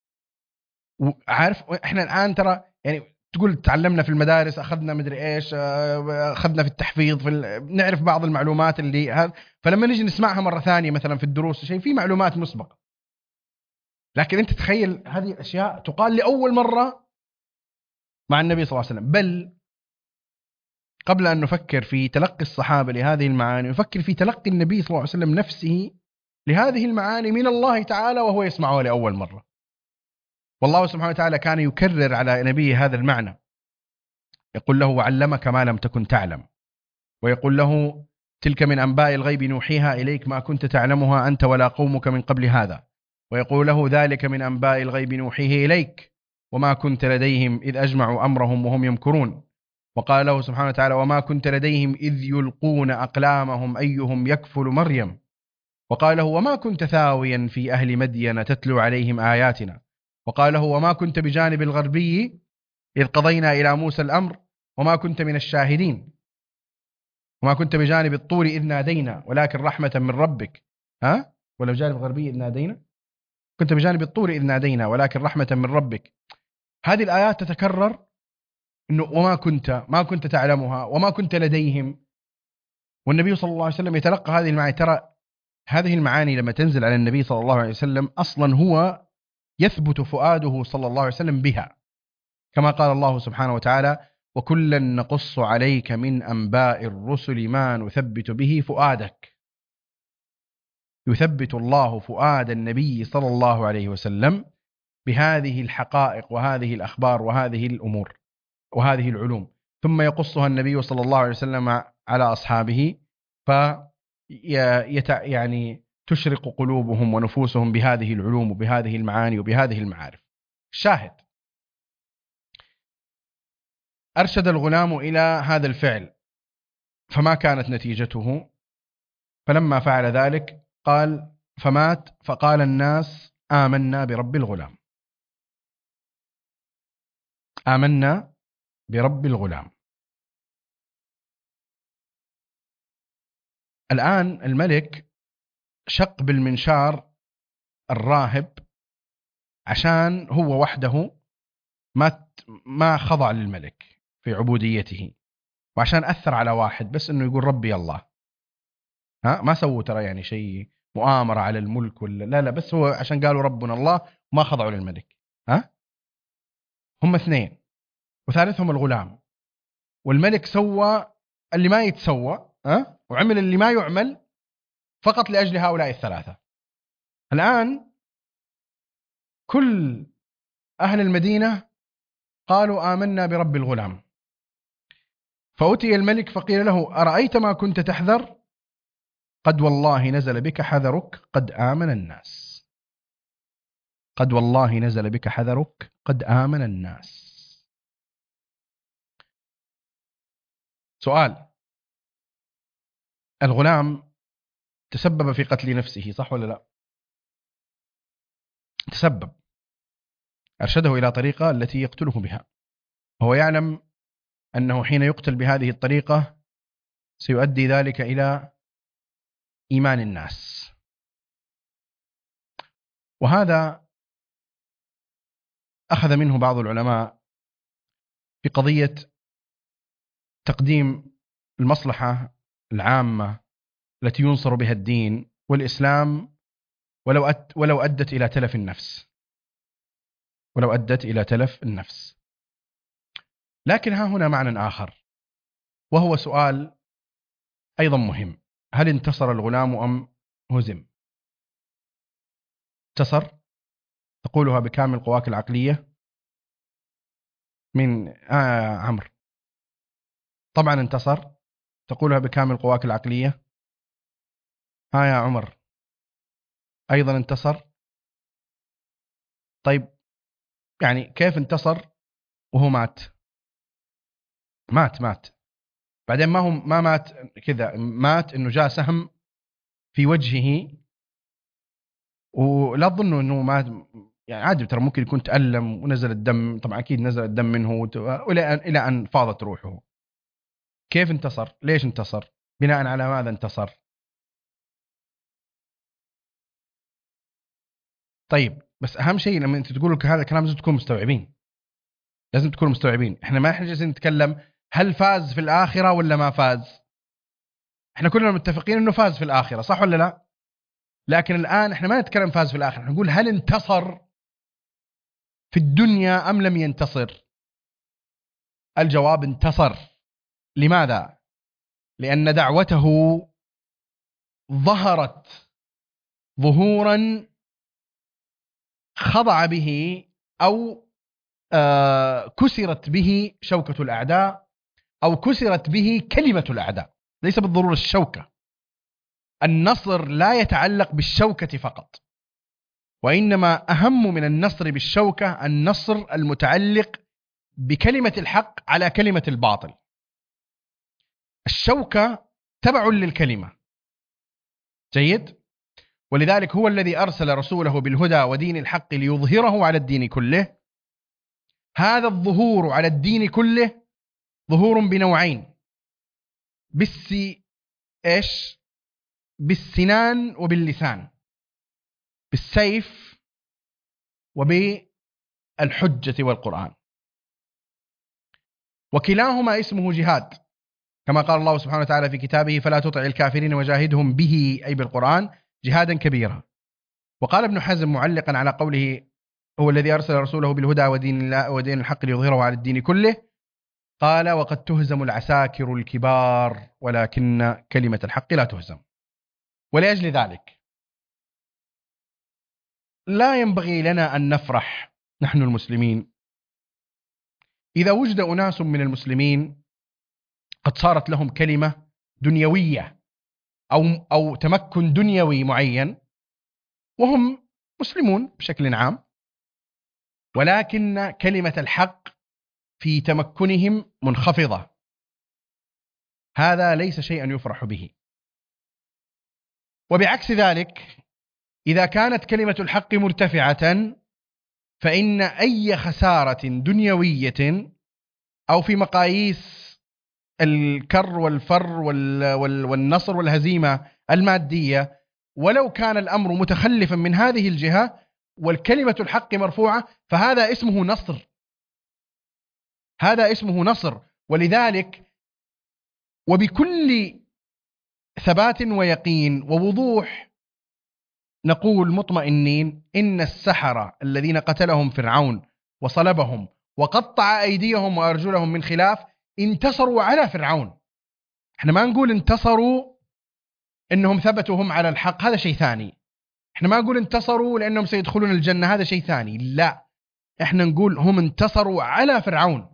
وعارف إحنا الآن ترى يعني تقول تعلمنا في المدارس، أخذنا مدري إيش، أخذنا في التحفيظ، نعرف بعض المعلومات اللي هذا، فلما نجي نسمعها مرة ثانية مثلا في الدروس شيء في معلومات مسبقة. لكن أنت تخيل هذه الأشياء تقال لأول مرة مع النبي صلى الله عليه وسلم. بل قبل أن نفكر في تلقي الصحابة لهذه المعاني، نفكر في تلقي النبي صلى الله عليه وسلم نفسه لهذه المعاني من الله تعالى وهو يسمعها لأول مرة. والله سبحانه وتعالى كان يكرر على نبيه هذا المعنى، يقول له وعلمك ما لم تكن تعلم، ويقول له تلك من أنباء الغيب نوحيها إليك ما كنت تعلمها أنت ولا قومك من قبل هذا، ويقول له ذلك من أنباء الغيب نوحيه إليك وما كنت لديهم إذ أجمعوا أمرهم وهم يمكرون. وقال له سبحانه وتعالى وما كنت لديهم إذ يلقون أقلامهم أيهم يكفل مريم. وقال له وما كنت ثاويا في أهل مدين تتلو عليهم آياتنا. وقال له وما كنت بجانب الغربي إذ قضينا إلى موسى الأمر وما كنت من الشاهدين. وما كنت بجانب الطور إذ نادينا ولكن رحمة من ربك. ولا بجانب الغربي إذ نادينا، كنت بجانب الطور إذ نادينا ولكن رحمة من ربك. هذه الآيات تتكرر إنه ما كنت تعلمها وما كنت لديهم. والنبي صلى الله عليه وسلم يتلقى هذه المعاني. ترى هذه المعاني لما تنزل على النبي صلى الله عليه وسلم أصلا هو يثبت فؤاده صلى الله عليه وسلم بها، كما قال الله سبحانه وتعالى وكلا نقص عليك من أنباء الرسل ما نثبت به فؤادك. يثبت الله فؤاد النبي صلى الله عليه وسلم بهذه الحقائق وهذه الأخبار وهذه الأمور وهذه العلوم، ثم يقصها النبي صلى الله عليه وسلم على أصحابه يعني تشرق قلوبهم ونفوسهم بهذه العلوم وبهذه المعاني وبهذه المعارف. شاهد أرشد الغلام إلى هذا الفعل فما كانت نتيجته؟ فلما فعل ذلك قال فمات فقال الناس آمنا برب الغلام، آمنا برب الغلام. الآن الملك شق بالمنشار الراهب عشان هو وحده ما خضع للملك في عبوديته، وعشان أثر على واحد بس إنه يقول ربي الله. ما سووا ترى يعني شيء مؤامرة على الملك ولا لا، بس هو عشان قالوا ربنا الله ما خضعوا للملك. هم اثنين وثالثهم الغلام، والملك سوى اللي ما يتسوى وعمل اللي ما يعمل فقط لأجل هؤلاء الثلاثة. الآن كل أهل المدينة قالوا آمنا برب الغلام. فأتي الملك فقيل له أرأيت ما كنت تحذر؟ قد والله نزل بك حذرك قد آمن الناس. قد والله نزل بك حذرك قد آمن الناس. سؤال: الغلام تسبب في قتل نفسه صح ولا لا؟ تسبب، أرشده إلى طريقة التي يقتله بها. هو يعلم أنه حين يقتل بهذه الطريقة سيؤدي ذلك إلى إيمان الناس. وهذا أخذ منه بعض العلماء في قضية تقديم المصلحة العامة التي ينصر بها الدين والإسلام ولو أدت إلى تلف النفس، ولو أدت إلى تلف النفس. لكن ها هنا معنى آخر، وهو سؤال أيضا مهم: هل انتصر الغلام أم هزم؟ انتصر تقولها بكامل قواك العقلية من عمرو. طبعا انتصر تقولها بكامل قواك العقلية. يا عمر أيضا انتصر. طيب يعني كيف انتصر وهو مات؟ مات بعدين ما مات كذا، مات إنه جاء سهم في وجهه، ولا تظنوا انه ما يعني عادي، ترى ممكن يكون تألم ونزل الدم، طبعا اكيد نزل الدم منه الى ان فاضت روحه. كيف انتصر؟ ليش انتصر؟ بناء على ماذا انتصر؟ طيب بس اهم شيء لما انت تقول لك هذا الكلام لازم تكونوا مستوعبين، لازم تكونوا مستوعبين. احنا جالسين نتكلم هل فاز في الآخرة ولا ما فاز. احنا كلنا متفقين انه فاز في الآخرة، صح ولا لا؟ لكن الآن احنا ما نتكلم فاز في الآخرة، نقول هل انتصر في الدنيا أم لم ينتصر؟ الجواب انتصر. لماذا؟ لأن دعوته ظهرت ظهورا خضع به أو كسرت به شوكة الأعداء، أو كسرت به كلمة الأعداء. ليس بالضرورة الشوكة، النصر لا يتعلق بالشوكة فقط، وإنما أهم من النصر بالشوكة النصر المتعلق بكلمة الحق على كلمة الباطل. الشوكة تبع للكلمة، جيد؟ ولذلك هو الذي أرسل رسوله بالهدى ودين الحق ليظهره على الدين كله. هذا الظهور على الدين كله ظهور بنوعين، إيش؟ بالسنان وباللسان، بالسيف وبالحجة والقرآن، وكلاهما اسمه جهاد، كما قال الله سبحانه وتعالى في كتابه فلا تطع الكافرين وجاهدهم به أي بالقرآن جهادا كبيرا. وقال ابن حزم معلقا على قوله هو الذي أرسل رسوله بالهدى ودين الحق ليظهره على الدين كله، قال وقد تهزم العساكر الكبار ولكن كلمة الحق لا تهزم. ولأجل ذلك لا ينبغي لنا أن نفرح نحن المسلمين إذا وجد أناس من المسلمين قد صارت لهم كلمة دنيوية أو تمكن دنيوي معين، وهم مسلمون بشكل عام، ولكن كلمة الحق في تمكنهم منخفضة. هذا ليس شيئا يفرح به. وبعكس ذلك إذا كانت كلمة الحق مرتفعة فإن أي خسارة دنيوية أو في مقاييس الكر والفر والنصر والهزيمة المادية، ولو كان الأمر متخلفا من هذه الجهة والكلمة الحق مرفوعة، فهذا اسمه نصر، هذا اسمه نصر. ولذلك وبكل ثبات ويقين ووضوح نقول مطمئنين إن السحرة الذين قتلهم فرعون وصلبهم وقطع أيديهم وأرجلهم من خلاف انتصروا على فرعون. احنا ما نقول انتصروا انهم ثبتوا هم على الحق، هذا شيء ثاني. احنا ما نقول انتصروا لانهم سيدخلون الجنة، هذا شيء ثاني. لا، احنا نقول هم انتصروا على فرعون،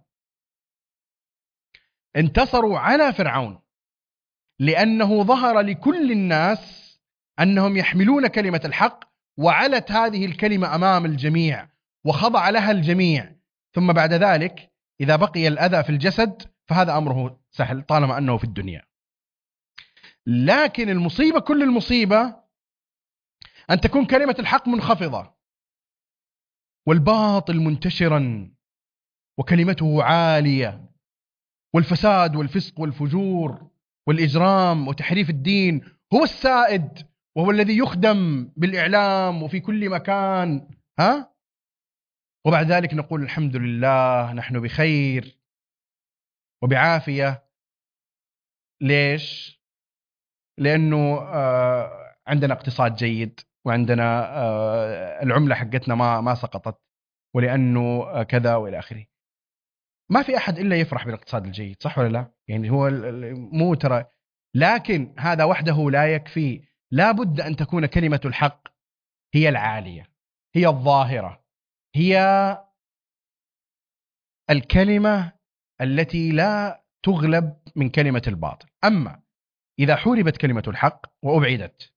انتصروا على فرعون لأنه ظهر لكل الناس أنهم يحملون كلمة الحق، وعلت هذه الكلمة أمام الجميع وخضع لها الجميع. ثم بعد ذلك إذا بقي الأذى في الجسد فهذا أمره سهل طالما أنه في الدنيا. لكن المصيبة، كل المصيبة أن تكون كلمة الحق منخفضة والباطل منتشرا وكلمته عالية، والفساد والفسق والفجور والإجرام وتحريف الدين هو السائد، وهو الذي يخدم بالإعلام وفي كل مكان. وبعد ذلك نقول الحمد لله نحن بخير وبعافية. ليش؟ لأنه عندنا اقتصاد جيد، وعندنا العملة حقتنا ما سقطت، ولأنه كذا وإلى آخره. ما في أحد إلا يفرح بالاقتصاد الجيد، صح ولا لا؟ يعني هو مو ترى، لكن هذا وحده لا يكفي. لا بد أن تكون كلمة الحق هي العالية، هي الظاهرة، هي الكلمة التي لا تغلب من كلمة الباطل. أما إذا حوربت كلمة الحق وأبعدت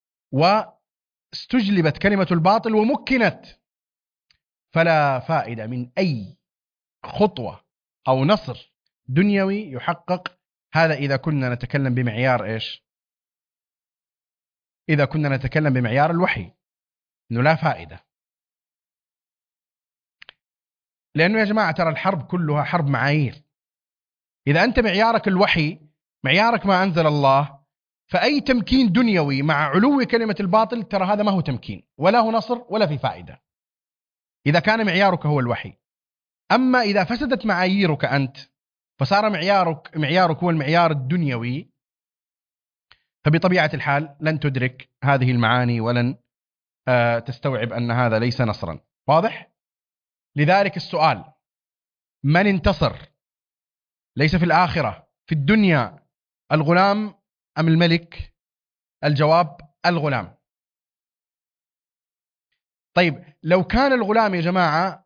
واستجلبت كلمة الباطل ومكنت، فلا فائدة من أي خطوة أو نصر دنيوي يحقق. هذا إذا كنا نتكلم بمعيار إيش؟ إذا كنا نتكلم بمعيار الوحي أنه لا فائدة. لأنه يا جماعة ترى الحرب كلها حرب معايير. إذا أنت معيارك الوحي، معيارك ما أنزل الله، فأي تمكين دنيوي مع علو كلمة الباطل ترى هذا ما هو تمكين ولا هو نصر ولا في فائدة، إذا كان معيارك هو الوحي. أما إذا فسدت معاييرك أنت فصار معيارك هو المعيار الدنيوي، فبطبيعة الحال لن تدرك هذه المعاني ولن تستوعب أن هذا ليس نصرا. واضح؟ لذلك السؤال: من انتصر؟ ليس في الآخرة، في الدنيا الغلام أم الملك؟ الجواب: الغلام. طيب لو كان الغلام يا جماعة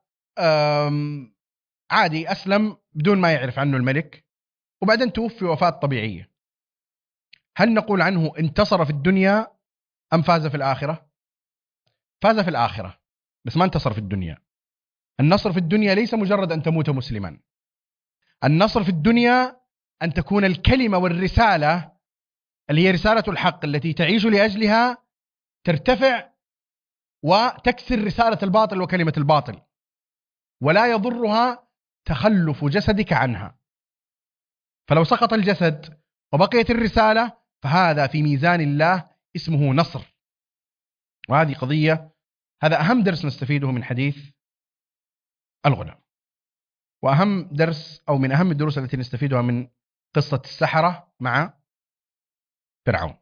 عادي أسلم بدون ما يعرف عنه الملك وبعدين توفي وفاة طبيعية، هل نقول عنه انتصر في الدنيا أم فاز في الآخرة؟ فاز في الآخرة بس ما انتصر في الدنيا. النصر في الدنيا ليس مجرد أن تموت مسلما، النصر في الدنيا أن تكون الكلمة والرسالة اللي هي رسالة الحق التي تعيش لأجلها ترتفع وتكسر رسالة الباطل وكلمة الباطل، ولا يضرها تخلف جسدك عنها. فلو سقط الجسد وبقيت الرسالة فهذا في ميزان الله اسمه نصر. وهذه قضية، هذا أهم درس نستفيده من حديث الغلام، وأهم درس أو من أهم الدروس التي نستفيدها من قصة السحرة مع فرعون.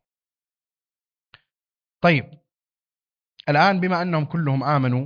طيب الآن بما أنهم كلهم آمنوا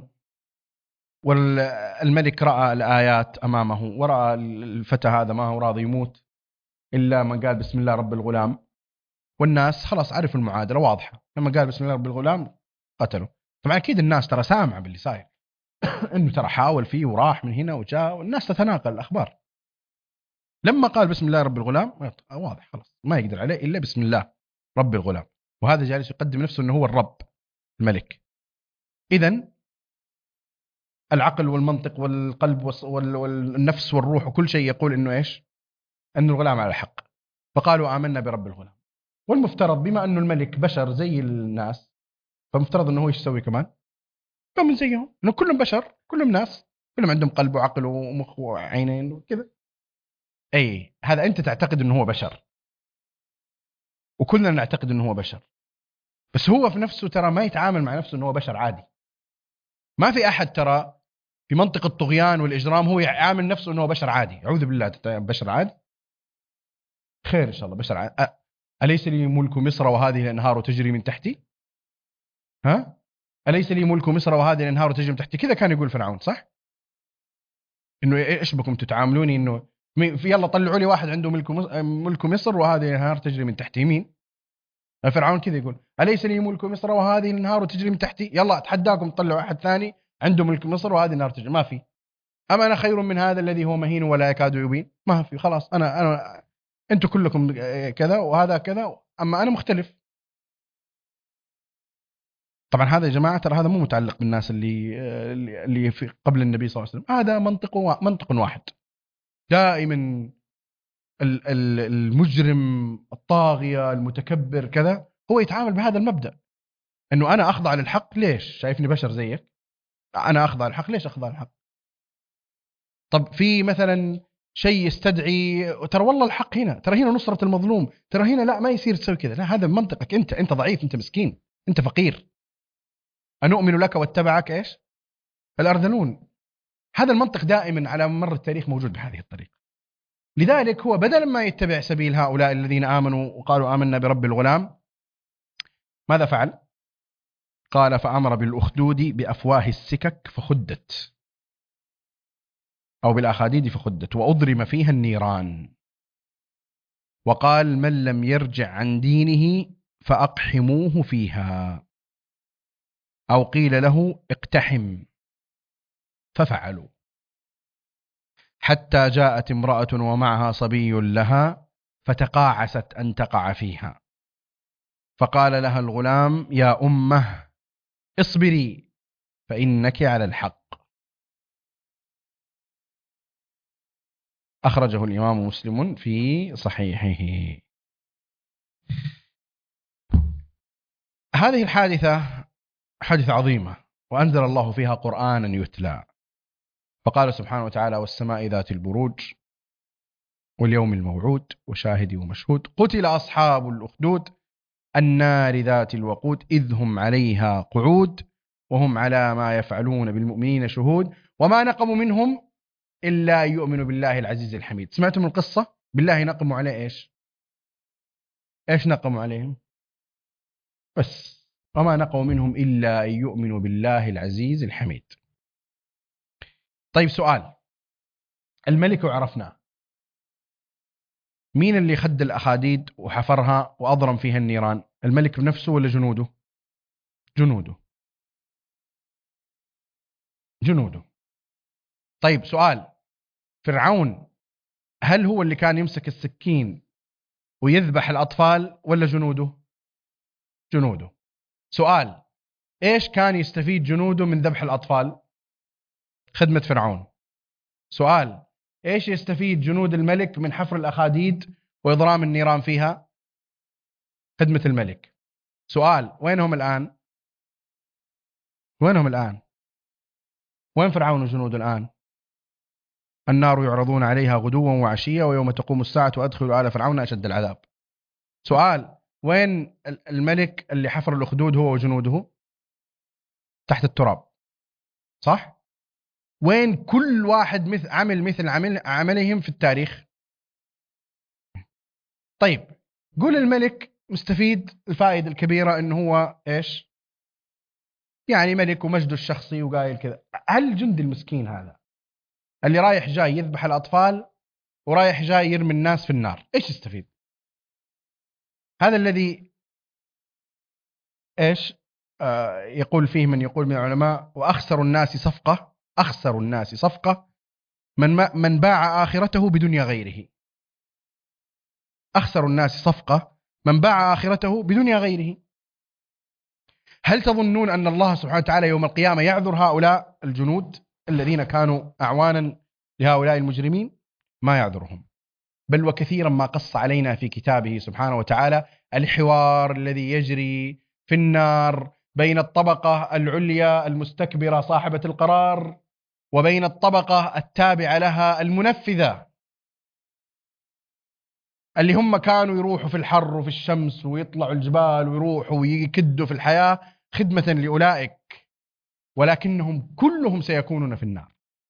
والملك رأى الآيات أمامه ورأى الفتى هذا ما هو راضي يموت إلا ما قال بسم الله رب الغلام، والناس خلاص عرفوا المعادلة واضحة، لما قال بسم الله رب الغلام قتلوا. طبعا أكيد الناس ترى سامعة باللي صاير إنه ترى حاول فيه وراح من هنا وجاء، والناس تتناقل الأخبار. لما قال بسم الله رب الغلام واضح خلاص ما يقدر عليه إلا بسم الله رب الغلام، وهذا جالس يقدم نفسه أنه هو الرب الملك. إذن العقل والمنطق والقلب والنفس والروح وكل شيء يقول إنه إيش؟ أن الغلام على الحق، فقالوا آمنا برب الغلام. والمفترض بما أنه الملك بشر زي الناس فمفترض أنه هو إيش يسوي كمان؟ من زيهم، إنه كلهم بشر، كلهم ناس، كلهم عندهم قلب وعقل ومخ وعينين وكذا. أي هذا أنت تعتقد أنه هو بشر وكلنا نعتقد أنه هو بشر، بس هو في نفسه ترى ما يتعامل مع نفسه أنه هو بشر عادي. ما في أحد ترى في منطقة الطغيان والإجرام هو يعامل نفسه أنه بشر عادي. أعوذ بالله، بشر عادي؟ خير إن شاء الله بشر عادي. أليس لي ملك مصر وهذه الأنهار تجري من تحتي؟ ها؟ أليس لي ملك مصر وهذه الأنهار تجري من تحتي؟ كذا كان يقول فرعون صح؟ إنه إيش بكم تتعاملوني إنه في يلا طلعوا لي واحد عنده ملك مصر وهذه الأنهار تجري من تحتي. مين؟ فرعون كذا يقول أليس لي ملك مصر وهذه الأنهار تجري من تحتي؟ يلا أتحداكم تطلعوا أحد ثاني عنده ملك مصر وهذه الأنهار تجري. ما في. أما أنا خير من هذا الذي هو مهين ولا يكاد يبين. ما في. خلاص أنا أنتم كلكم كذا وهذا كذا، أما أنا مختلف. طبعا هذا يا جماعة ترى هذا مو متعلق بالناس اللي في قبل النبي صلى الله عليه وسلم. هذا منطق واحد دائما. المجرم الطاغية المتكبر كذا هو يتعامل بهذا المبدأ، أنه أنا أخضع للحق. ليش؟ شايفني بشر زيك؟ أنا أخضع للحق. ليش أخضع للحق؟ طب في مثلا شيء يستدعي ترى والله الحق هنا، ترى هنا نصرة المظلوم، ترى هنا لا ما يصير تسوي كذا. لا، هذا منطقك أنت ضعيف، أنت مسكين، أنت فقير. أنؤمن لك واتبعك إيش؟ الأرذلون. هذا المنطق دائما على مر التاريخ موجود بهذه الطريقة. لذلك هو بدل ما يتبع سبيل هؤلاء الذين آمنوا وقالوا آمنا برب الغلام، ماذا فعل؟ قال فأمر بالأخدود بأفواه السكك فخدت، أو بالأخاديد فخدت، وأضرم فيها النيران. وقال من لم يرجع عن دينه فأقحموه فيها، أو قيل له اقتحم، ففعلوا. حتى جاءت امرأة ومعها صبي لها فتقاعست أن تقع فيها، فقال لها الغلام يا أمه اصبري فإنك على الحق. أخرجه الإمام مسلم في صحيحه. هذه الحادثة حادثة عظيمة، وأنزل الله فيها قرآنا يتلى، فقال سبحانه وتعالى: والسماء ذات البروج واليوم الموعود وشاهد ومشهود، قتل أصحاب الأخدود النار ذات الوقود إذ هم عليها قعود وهم على ما يفعلون بالمؤمنين شهود وما نقموا منهم إلا يؤمنوا بالله العزيز الحميد. سمعتم القصة؟ بالله نقموا عليه إيش نقموا عليهم؟ بس وما نقموا منهم إلا أن يؤمنوا بالله العزيز الحميد. طيب سؤال، الملك وعرفناه، مين اللي خد الأخاديد وحفرها وأضرم فيها النيران؟ الملك بنفسه ولا جنوده؟ جنوده. طيب سؤال، فرعون هل هو اللي كان يمسك السكين ويذبح الأطفال ولا جنوده؟ سؤال، إيش كان يستفيد جنوده من ذبح الأطفال؟ خدمة فرعون. سؤال، إيش يستفيد جنود الملك من حفر الأخاديد وإضرام النيران فيها؟ خدمة الملك. سؤال، وينهم الآن؟ وين فرعون وجنوده الآن؟ النار يعرضون عليها غدوا وعشيا ويوم تقوم الساعة وأدخلوا آل فرعون أشد العذاب. سؤال، وين الملك اللي حفر الأخدود هو وجنوده؟ تحت التراب، صح؟ وين كل واحد عمل مثل عملهم في التاريخ؟ طيب قول الملك مستفيد الفائدة الكبيرة إنه هو إيش؟ يعني ملك ومجده الشخصي وقايل كذا. هل الجندي المسكين هذا اللي رايح جاي يذبح الأطفال ورايح جاي يرمي الناس في النار إيش يستفيد؟ هذا الذي إيش يقول فيه من يقول من العلماء: وأخسر الناس صفقة من باع آخرته بدنيا غيره. أخسر الناس صفقة من باع آخرته بدنيا غيره. هل تظنون أن الله سبحانه وتعالى يوم القيامة يعذر هؤلاء الجنود الذين كانوا أعوانا لهؤلاء المجرمين؟ ما يعذرهم، بل وكثيرا ما قص علينا في كتابه سبحانه وتعالى الحوار الذي يجري في النار بين الطبقة العليا المستكبرة صاحبة القرار وبين الطبقة التابعة لها المنفذة، اللي هم كانوا يروحوا في الحر وفي الشمس ويطلعوا الجبال ويروحوا ويكدوا في الحياة خدمة لأولئك، ولكنهم كلهم سيكونون في النار.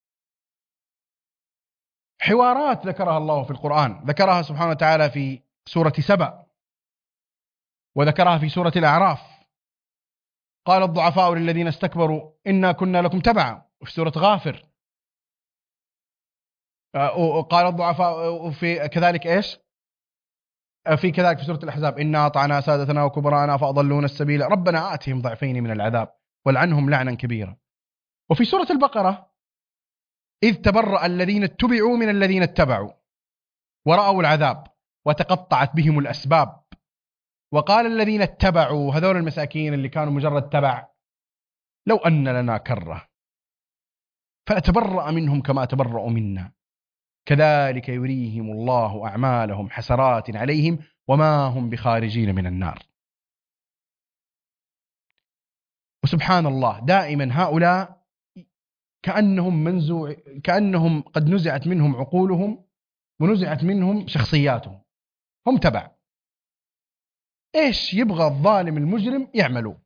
حوارات ذكرها الله في القرآن، ذكرها سبحانه وتعالى في سورة سبأ، وذكرها في سورة الأعراف. قال الضعفاء للذين استكبروا إنا كنا لكم تبعا، وفي سورة غافر. وقال الضعفاء في كذلك إيش؟ في كذلك في سورة الأحزاب: إنا أطعنا سادتنا وكبراءنا فأضلونا السبيل ربنا آتهم ضعفين من العذاب والعنهم لعنا كبيرا. وفي سورة البقرة: إذ تبرأ الذين اتبعوا من الذين اتبعوا ورأوا العذاب وتقطعت بهم الأسباب وقال الذين اتبعوا، هذول المساكين اللي كانوا مجرد تبع، لو أن لنا كرة فنتبرأ منهم كما تبرأوا منا كذلك يريهم الله أعمالهم حسرات عليهم وما هم بخارجين من النار. وسبحان الله دائما هؤلاء كأنهم قد نزعت منهم عقولهم ونزعت منهم شخصياتهم، هم تبع. إيش يبغى الظالم المجرم يعملوا؟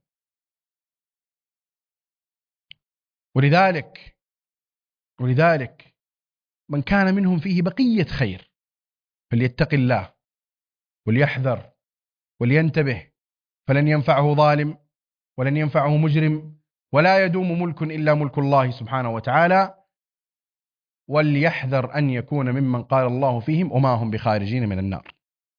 ولذلك من كان منهم فيه بقية خير فليتق الله وليحذر ولينتبه، فلن ينفعه ظالم ولن ينفعه مجرم، ولا يدوم ملك إلا ملك الله سبحانه وتعالى. وليحذر أن يكون ممن قال الله فيهم وما هم بخارجين من النار.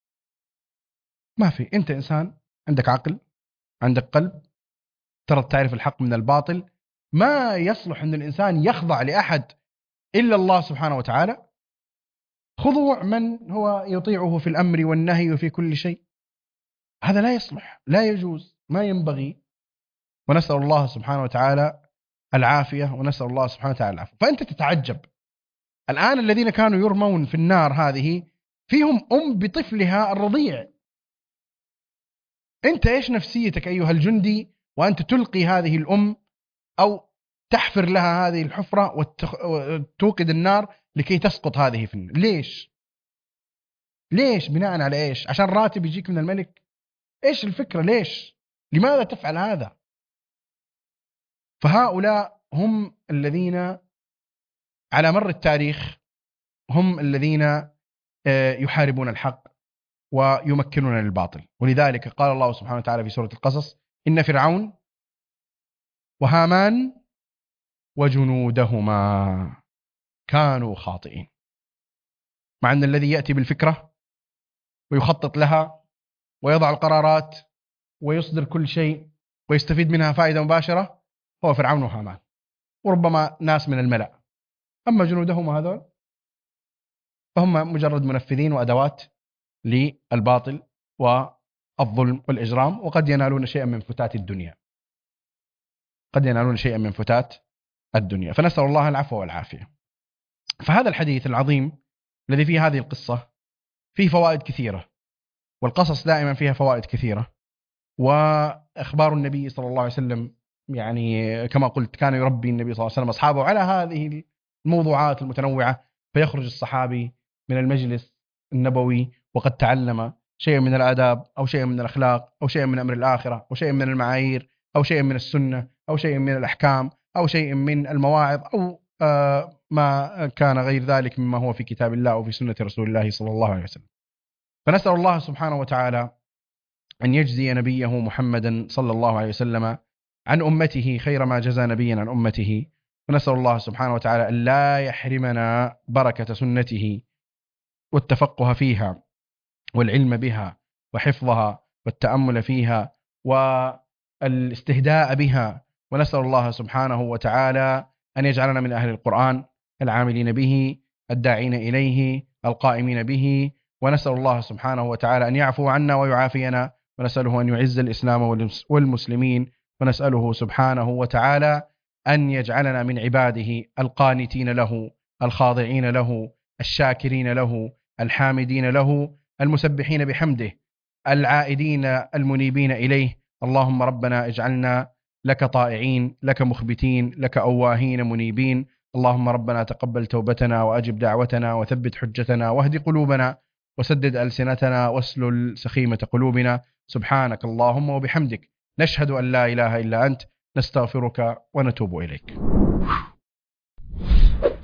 ما في، أنت إنسان عندك عقل، عندك قلب، ترى تعرف الحق من الباطل. ما يصلح أن الإنسان يخضع لأحد إلا الله سبحانه وتعالى، خضوع من هو يطيعه في الأمر والنهي وفي كل شيء. هذا لا يصلح، لا يجوز، ما ينبغي. ونسأل الله سبحانه وتعالى العافية، ونسأل الله سبحانه وتعالى العافية. فأنت تتعجب الآن الذين كانوا يرمون في النار هذه فيهم بطفلها الرضيع، أنت إيش نفسيتك أيها الجندي وأنت تلقي هذه الأم أو تحفر لها هذه الحفرة وتوقد النار لكي تسقط هذه في النار؟ ليش بناء على إيش؟ عشان راتب يجيك من الملك؟ إيش الفكرة؟ ليش؟ لماذا تفعل هذا؟ فهؤلاء هم الذين على مر التاريخ هم الذين يحاربون الحق ويمكنون للباطل. ولذلك قال الله سبحانه وتعالى في سورة القصص: إن فرعون وهامان وجنودهما كانوا خاطئين. مع أن الذي يأتي بالفكرة ويخطط لها ويضع القرارات ويصدر كل شيء ويستفيد منها فائدة مباشرة هو فرعون وهامان، وربما ناس من الملأ. أما جنودهما هذول فهم مجرد منفذين وأدوات للباطل والظلم والإجرام، وقد ينالون شيئا من فتات الدنيا، فنسأل الله العفو والعافية. فهذا الحديث العظيم الذي فيه هذه القصة فيه فوائد كثيرة، والقصص دائما فيها فوائد كثيرة، وأخبار النبي صلى الله عليه وسلم يعني كما قلت كان يربي النبي صلى الله عليه وسلم أصحابه على هذه الموضوعات المتنوعة، فيخرج الصحابي من المجلس النبوي وقد تعلم شيئا من الآداب أو شيئا من الأخلاق أو شيئا من أمر الآخرة أو شيئا من المعايير أو شيئا من السنة أو شيئا من الأحكام أو شيئا من المواعظ أو ما كان غير ذلك مما هو في كتاب الله أو في سنة رسول الله صلى الله عليه وسلم. فنسأل الله سبحانه وتعالى أن يجزي نبيه محمدا صلى الله عليه وسلم عن أمته خير ما جزى نبيا عن أمته، ونسأل الله سبحانه وتعالى أن لا يحرمنا بركة سنته والتفقه فيها والعلم بها وحفظها والتأمل فيها والاستهداء بها، ونسأل الله سبحانه وتعالى أن يجعلنا من أهل القرآن العاملين به الداعين إليه القائمين به، ونسأل الله سبحانه وتعالى أن يعفو عنا ويعافينا، ونسأله أن يعز الإسلام والمسلمين، ونسأله سبحانه وتعالى أن يجعلنا من عباده القانتين له الخاضعين له الشاكرين له الحامدين له المسبحين بحمده العائدين المنيبين إليه. اللهم ربنا اجعلنا لك طائعين لك مخبتين لك أواهين منيبين. اللهم ربنا تقبل توبتنا وأجب دعوتنا وثبت حجتنا واهد قلوبنا وسدد ألسنتنا واسلل سخيمة قلوبنا. سبحانك اللهم وبحمدك نشهد أن لا إله إلا أنت نستغفرك ونتوب إليك.